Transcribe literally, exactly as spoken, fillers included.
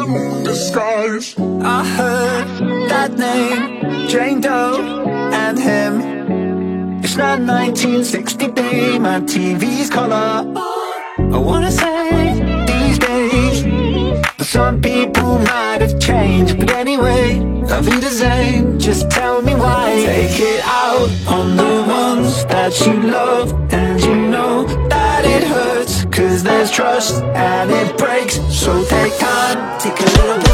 disguise. I heard that name, Jane Doe and him. It's not nineteen sixty-three, my T V's color. I wanna say these days, but some people might have changed. But anyway, la vida zane, just tell me why. Take it out on the ones that you love, and you know that it hurts, cause there's trust and it breaks. So take time, take a little